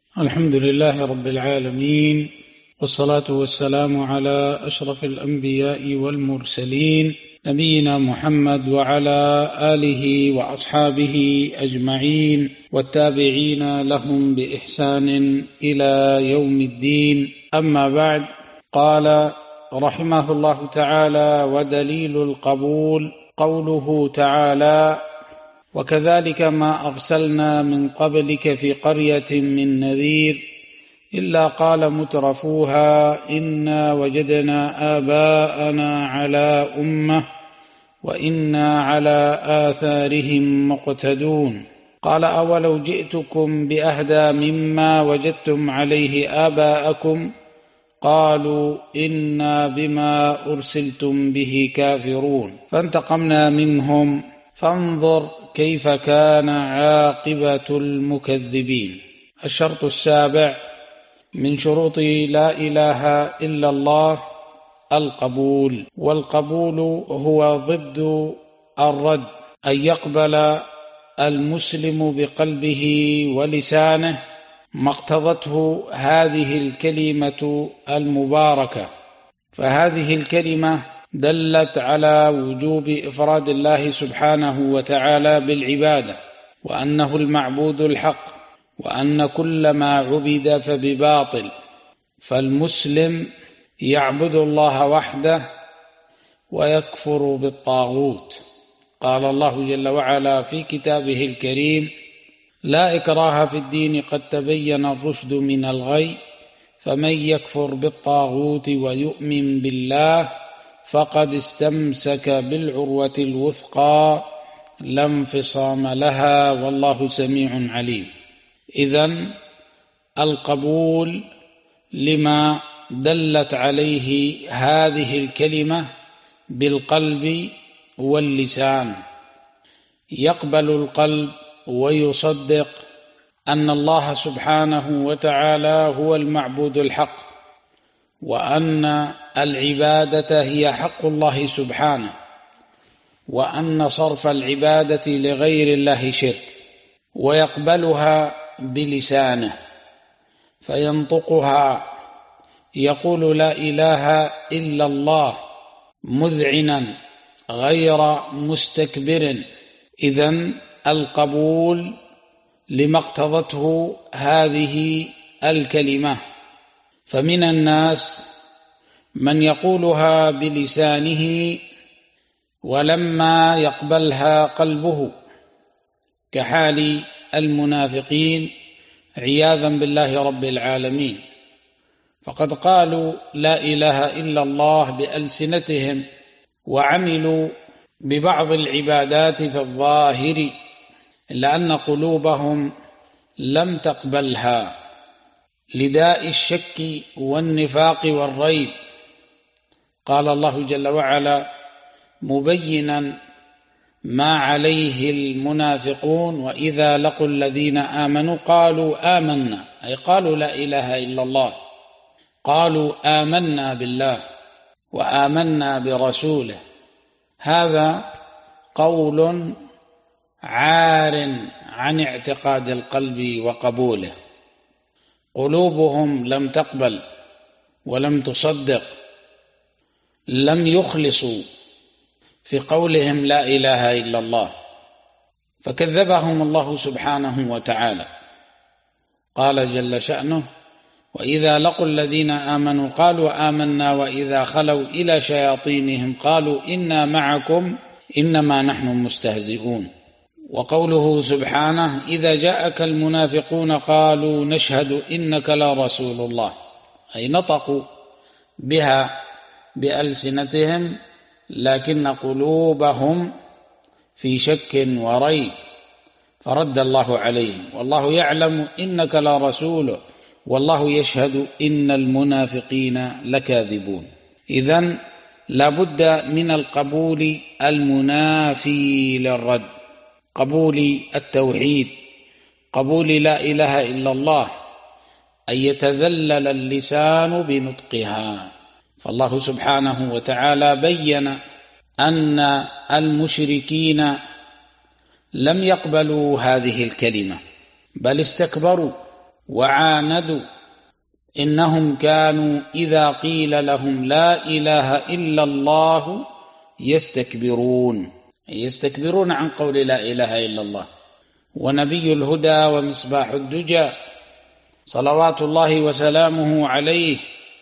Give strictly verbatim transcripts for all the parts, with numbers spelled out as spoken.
الحمد لله رب العالمين، والصلاة والسلام على أشرف الأنبياء والمرسلين نبينا محمد وعلى آله وأصحابه أجمعين والتابعين لهم بإحسان إلى يوم الدين. أما بعد، قال رحمه الله تعالى: ودليل القبول قوله تعالى: وكذلك ما أرسلنا من قبلك في قرية من نذير إلا قال مترفوها إنا وجدنا آباءنا على أمة وإنا على آثارهم مقتدون. قال: أولو جئتكم بأهدى مما وجدتم عليه آباءكم قالوا إنا بما أرسلتم به كافرون فانتقمنا منهم فانظر كيف كان عاقبة المكذبين. الشرط السابع من شروط لا إله إلا الله القبول، والقبول هو ضد الرد، أن يقبل المسلم بقلبه ولسانه ما اقتضته هذه الكلمة المباركة. فهذه الكلمة دلت على وجوب إفراد الله سبحانه وتعالى بالعبادة، وأنه المعبود الحق، وأن كل ما عبد فبباطل، فالمسلم يعبد الله وحده ويكفر بالطاغوت. قال الله جل وعلا في كتابه الكريم: لا إكراه في الدين قد تبين الرشد من الغي فمن يكفر بالطاغوت ويؤمن بالله فقد استمسك بالعروة الوثقى لا انفصام لها والله سميع عليم. إذن القبول لما دلت عليه هذه الكلمة بالقلب واللسان، يقبل القلب ويصدق أن الله سبحانه وتعالى هو المعبود الحق، وأن العبادة هي حق الله سبحانه، وأن صرف العبادة لغير الله شرك، ويقبلها بلسانه فينطقها يقول لا إله إلا الله مذعنا غير مستكبر. إذن القبول لما اقتضته هذه الكلمة. فمن الناس من يقولها بلسانه ولما يقبلها قلبه، كحال المنافقين عياذا بالله رب العالمين، فقد قالوا لا إله إلا الله بألسنتهم وعملوا ببعض العبادات في الظاهر، إلا أن قلوبهم لم تقبلها لداء الشك والنفاق والريب. قال الله جل وعلا مبينا ما عليه المنافقون: وإذا لقوا الذين آمنوا قالوا آمنا، أي قالوا لا إله إلا الله، قالوا آمنا بالله وآمنا برسوله. هذا قول عار عن اعتقاد القلب وقبوله، قلوبهم لم تقبل ولم تصدق، لم يخلصوا في قولهم لا إله إلا الله، فكذبهم الله سبحانه وتعالى. قال جل شأنه: وإذا لقوا الذين آمنوا قالوا آمنا وإذا خلوا إلى شياطينهم قالوا إنا معكم إنما نحن مستهزئون. وقوله سبحانه: إذا جاءك المنافقون قالوا نشهد إنك لرسول الله، أي نطقوا بها بألسنتهم لكن قلوبهم في شك وريب، فرد الله عليهم: والله يعلم إنك لرسوله والله يشهد إن المنافقين لكاذبون. إذن لابد من القبول المنافي للرد، قبول التوحيد، قبول لا إله إلا الله، أن يتذلل اللسان بنطقها. فالله سبحانه وتعالى بين أن المشركين لم يقبلوا هذه الكلمة، بل استكبروا وعاندوا، إنهم كانوا إذا قيل لهم لا إله إلا الله يستكبرون، يستكبرون عن قول لا إله إلا الله. ونبي الهدى ومصباح الدجى صلوات الله وسلامه عليه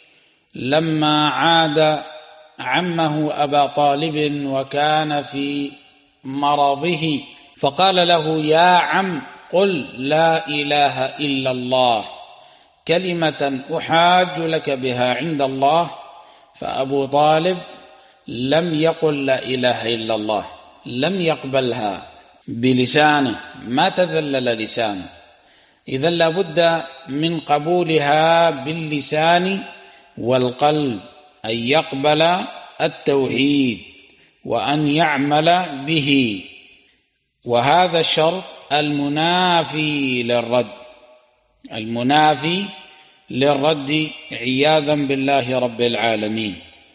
لما عاد عمه أبا طالب وكان في مرضه فقال له: يا عم قل لا إله إلا الله كلمة أحاج لك بها عند الله. فأبو طالب لم يقل لا إله إلا الله، لم يقبلها بلسانه، ما تذلل لسانه. إذن لابد من قبولها باللسان والقلب، أن يقبل التوحيد وأن يعمل به، وهذا الشرط المنافي للرد، المنافي للرد عياذا بالله رب العالمين.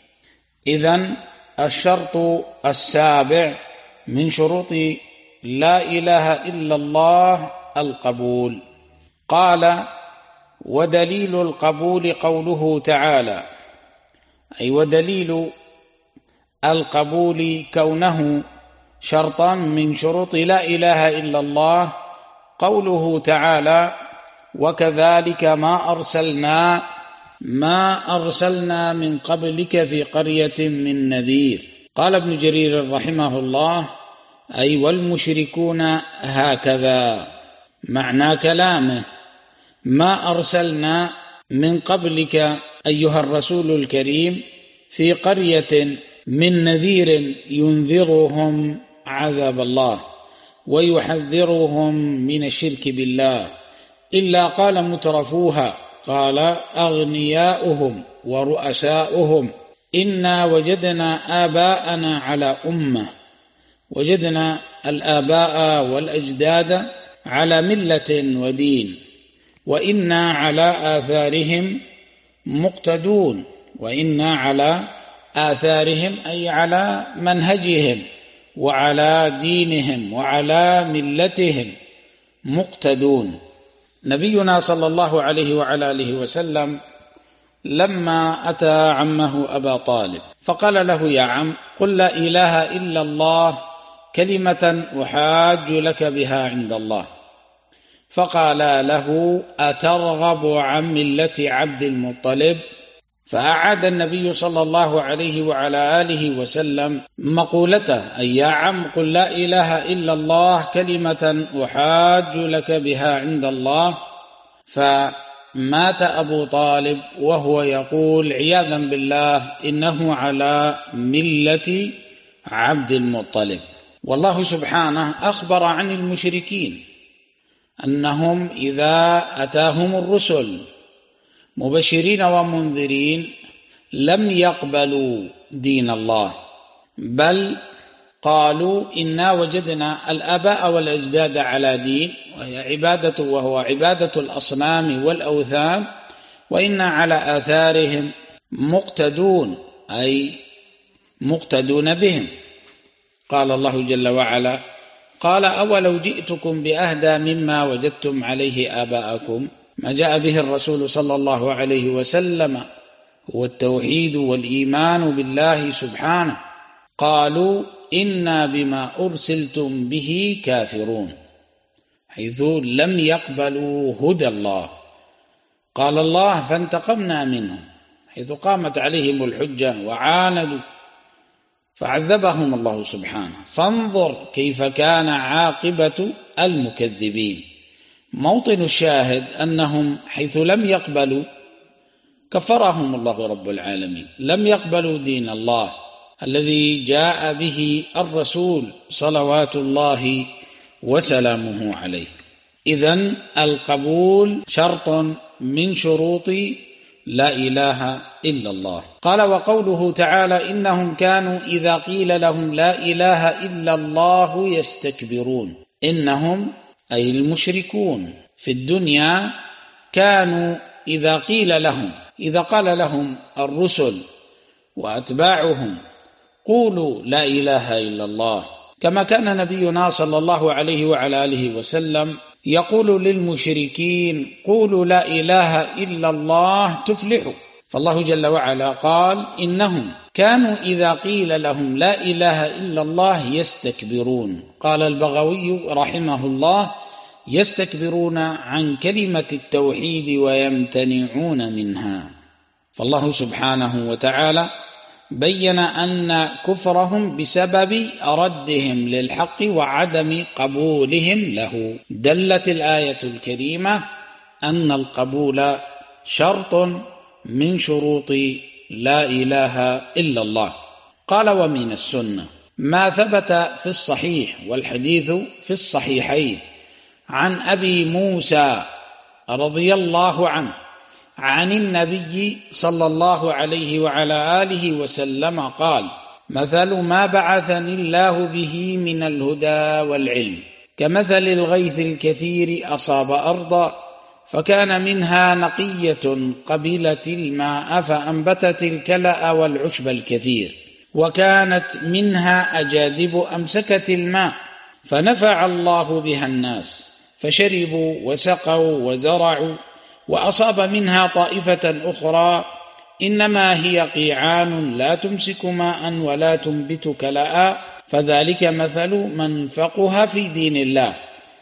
إذن الشرط السابع من شروط لا إله إلا الله القبول. قال: ودليل القبول قوله تعالى، أي ودليل القبول كونه شرطا من شروط لا إله إلا الله قوله تعالى: وكذلك ما أرسلنا ما أرسلنا من قبلك في قرية من نذير. قال ابن جرير رحمه الله: أي والمشركون هكذا. معنى كلامه: ما أرسلنا من قبلك أيها الرسول الكريم في قرية من نذير ينذرهم عذاب الله ويحذرهم من الشرك بالله، إلا قال مترفوها، قال أغنياؤهم ورؤساؤهم: إنا وجدنا آباءنا على أمة، وجدنا الآباء والأجداد على ملة ودين، وإنا على آثارهم مقتدون. وإنا على آثارهم أي على منهجهم وعلى دينهم وعلى ملتهم مقتدون. نبينا صلى الله عليه وعلى آله وسلم لما أتى عمه أبا طالب فقال له: يا عم قل لا إله إلا الله كلمة أحاج لك بها عند الله. فقال له: أترغب عن ملة عبد المطلب؟ فأعاد النبي صلى الله عليه وعلى آله وسلم مقولته: أي يا عم قل لا إله إلا الله كلمة أحاج لك بها عند الله. فمات أبو طالب وهو يقول عياذا بالله إنه على ملة عبد المطلب. والله سبحانه أخبر عن المشركين أنهم إذا أتاهم الرسل مبشرين ومنذرين لم يقبلوا دين الله، بل قالوا إنا وجدنا الآباء والأجداد على دين، وهي عبادة وهو عبادة الأصنام والأوثان، وإنا على آثارهم مقتدون، أي مقتدون بهم. قال الله جل وعلا: قال أولو جئتكم بأهدى مما وجدتم عليه آباءكم. ما جاء به الرسول صلى الله عليه وسلم هو التوحيد والإيمان بالله سبحانه. قالوا إنا بما أرسلتم به كافرون، حيث لم يقبلوا هدى الله. قال الله: فانتقمنا منهم حيث قامت عليهم الحجة وعاندوا فعذبهم الله سبحانه. فانظر كيف كان عاقبة المكذبين. موطن الشاهد أنهم حيث لم يقبلوا كفرهم الله رب العالمين، لم يقبلوا دين الله الذي جاء به الرسول صلوات الله وسلامه عليه. إذن القبول شرط من شروط لا إله إلا الله. قال: وقوله تعالى: إنهم كانوا إذا قيل لهم لا إله إلا الله يستكبرون. إنهم أي المشركون في الدنيا كانوا إذا قيل لهم، إذا قال لهم الرسل وأتباعهم: قولوا لا إله إلا الله كما كان نبينا صلى الله عليه وعلى آله وسلم يقول للمشركين: قولوا لا إله إلا الله تفلحوا. فالله جل وعلا قال: إنهم كانوا إذا قيل لهم لا إله إلا الله يستكبرون. قال البغوي رحمه الله: يستكبرون عن كلمة التوحيد ويمتنعون منها. فالله سبحانه وتعالى بين أن كفرهم بسبب ردهم للحق وعدم قبولهم له. دلت الآية الكريمة أن القبول شرط من شروط لا إله إلا الله. قال: ومن السنة ما ثبت في الصحيح والحديث في الصحيحين عن أبي موسى رضي الله عنه عن النبي صلى الله عليه وعلى آله وسلم قال: مثل ما بعثني الله به من الهدى والعلم كمثل الغيث الكثير أصاب أرضا فكان منها نقية قبلت الماء فأنبتت الكلأ والعشب الكثير، وكانت منها أجادب أمسكت الماء فنفع الله بها الناس فشربوا وسقوا وزرعوا، وأصاب منها طائفة أخرى إنما هي قيعان لا تمسك ماء ولا تنبت كلأ، فذلك مثل من فقه في دين الله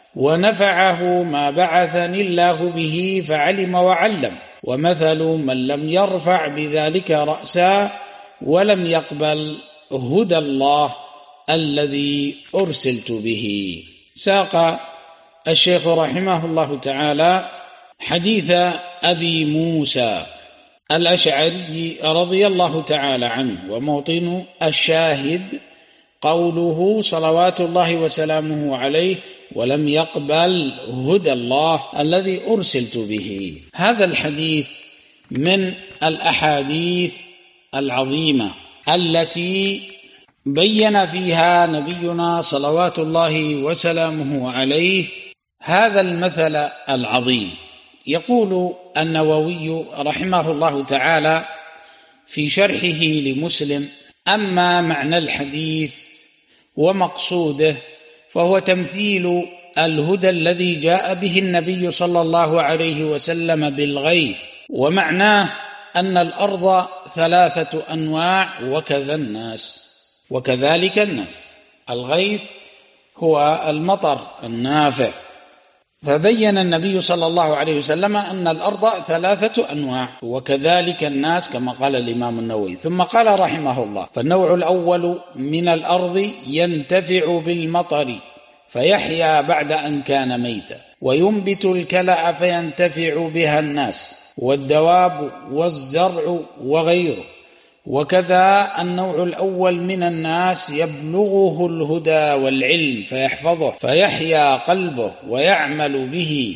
ونفعه ما بعثني الله به فعلم وعلم، ومثل من لم يرفع بذلك رأسا ولم يقبل هدى الله الذي أرسلت به. ساق الشيخ رحمه الله تعالى حديث أبي موسى الأشعري رضي الله تعالى عنه، وموطن الشاهد قوله صلوات الله وسلامه عليه: ولم يقبل هدى الله الذي أرسلت به. هذا الحديث من الأحاديث العظيمة التي بين فيها نبينا صلوات الله وسلامه عليه هذا المثل العظيم. يقول النووي رحمه الله تعالى في شرحه لمسلم: أما معنى الحديث ومقصوده فهو تمثيل الهدى الذي جاء به النبي صلى الله عليه وسلم بالغيث، ومعناه أن الأرض ثلاثة أنواع وكذا الناس وكذلك الناس. الغيث هو المطر النافع، فبين النبي صلى الله عليه وسلم أن الأرض ثلاثة أنواع وكذلك الناس كما قال الإمام النووي. ثم قال رحمه الله: فالنوع الأول من الأرض ينتفع بالمطر فيحيا بعد أن كان ميتا، وينبت الكلأ فينتفع بها الناس والدواب والزرع وغيره. وكذا النوع الأول من الناس يبلغه الهدى والعلم فيحفظه فيحيا قلبه ويعمل به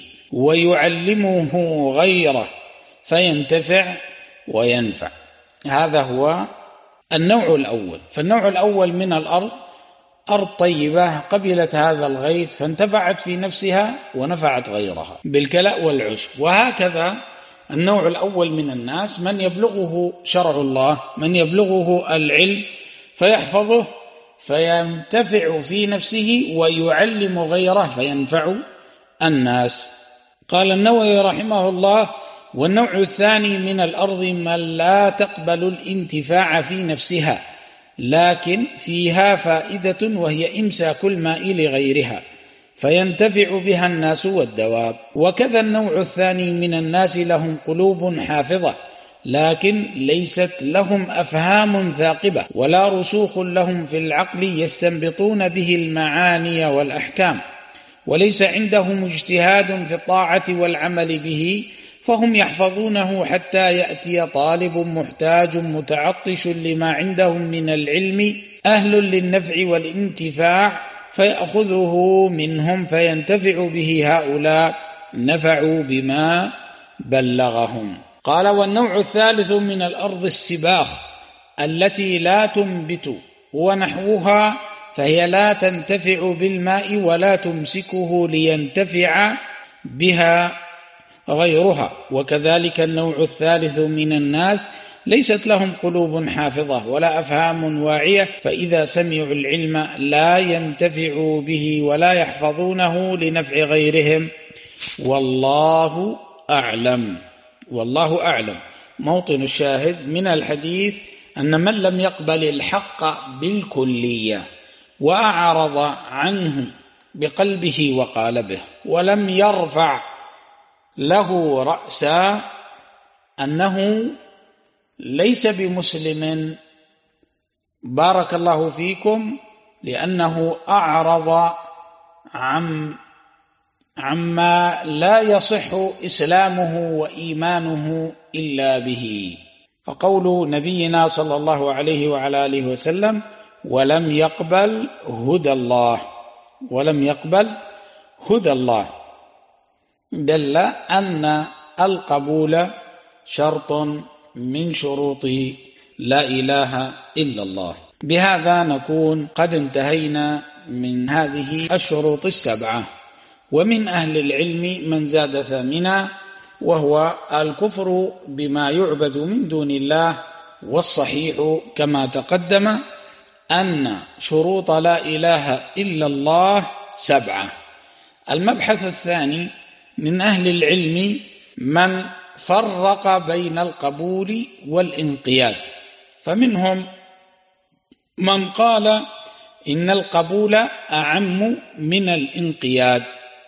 ويعلمه غيره فينتفع وينفع. هذا هو النوع الأول. فالنوع الأول من الأرض أرض طيبة قبلت هذا الغيث فانتفعت في نفسها ونفعت غيرها بالكلأ والعشب. وهكذا النوع الأول من الناس من يبلغه شرع الله، من يبلغه العلم فيحفظه فينتفع في نفسه ويعلم غيره فينفع الناس. قال النووي رحمه الله: والنوع الثاني من الأرض من لا تقبل الانتفاع في نفسها لكن فيها فائدة وهي إمساك الماء لغيرها فينتفع بها الناس والدواب. وكذا النوع الثاني من الناس لهم قلوب حافظة لكن ليست لهم أفهام ثاقبة ولا رسوخ لهم في العقل يستنبطون به المعاني والأحكام، وليس عندهم اجتهاد في الطاعة والعمل به، فهم يحفظونه حتى يأتي طالب محتاج متعطش لما عندهم من العلم أهل للنفع والانتفاع فيأخذه منهم فينتفع به هؤلاء نفعوا بما بلغهم. قال: والنوع الثالث من الأرض السباخ التي لا تنبت ونحوها فهي لا تنتفع بالماء ولا تمسكه لينتفع بها غيرها. وكذلك النوع الثالث من الناس ليست لهم قلوب حافظة ولا أفهام واعية، فإذا سمعوا العلم لا ينتفعوا به ولا يحفظونه لنفع غيرهم. والله أعلم. والله أعلم. موطن الشاهد من الحديث أن من لم يقبل الحق بالكلية وأعرض عنه بقلبه وقالبه ولم يرفع له رأسا أنه ليس بمسلم بارك الله فيكم، لأنه أعرض عن عما لا يصح إسلامه وإيمانه إلا به. فقول نبينا صلى الله عليه وعلى آله وسلم: ولم يقبل هدى الله، ولم يقبل هدى الله، دل أن القبول شرط من شروط لا إله إلا الله. بهذا نكون قد انتهينا من هذه الشروط السبعة. ومن أهل العلم من زاد ثامنا، وهو الكفر بما يعبد من دون الله. والصحيح كما تقدم أن شروط لا إله إلا الله سبعة. المبحث الثاني: من أهل العلم من فرق بين القبول والانقياد، فمنهم من قال إن القبول أعم من الانقياد،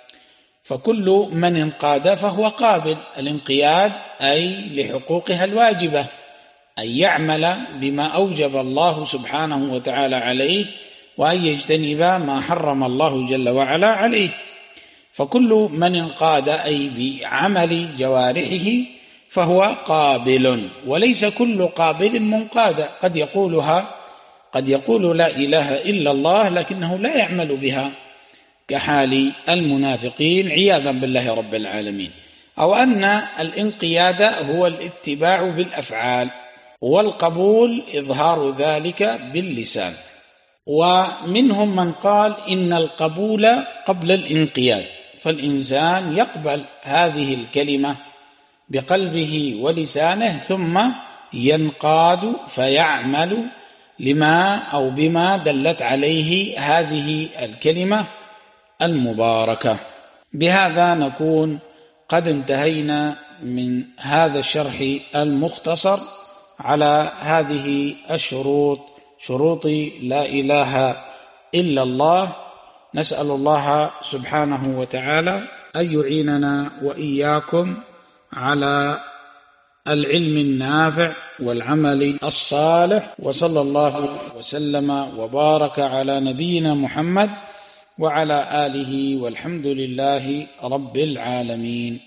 فكل من انقاد فهو قابل. الانقياد أي لحقوقها الواجبة، أن يعمل بما أوجب الله سبحانه وتعالى عليه، وأن يجتنب ما حرم الله جل وعلا عليه. فكل من انقاد أي بعمل جوارحه فهو قابل، وليس كل قابل منقاد. قد يقولها قد يقول لا إله إلا الله لكنه لا يعمل بها، كحال المنافقين عياذا بالله رب العالمين. أو أن الانقياد هو الاتباع بالأفعال، والقبول إظهار ذلك باللسان. ومنهم من قال إن القبول قبل الانقياد، فالإنسان يقبل هذه الكلمة بقلبه ولسانه ثم ينقاد فيعمل لما أو بما دلت عليه هذه الكلمة المباركة. بهذا نكون قد انتهينا من هذا الشرح المختصر على هذه الشروط، شروط لا إله إلا الله. نسأل الله سبحانه وتعالى أن يعيننا وإياكم على العلم النافع والعمل الصالح، وصلى الله وسلم وبارك على نبينا محمد وعلى آله، والحمد لله رب العالمين.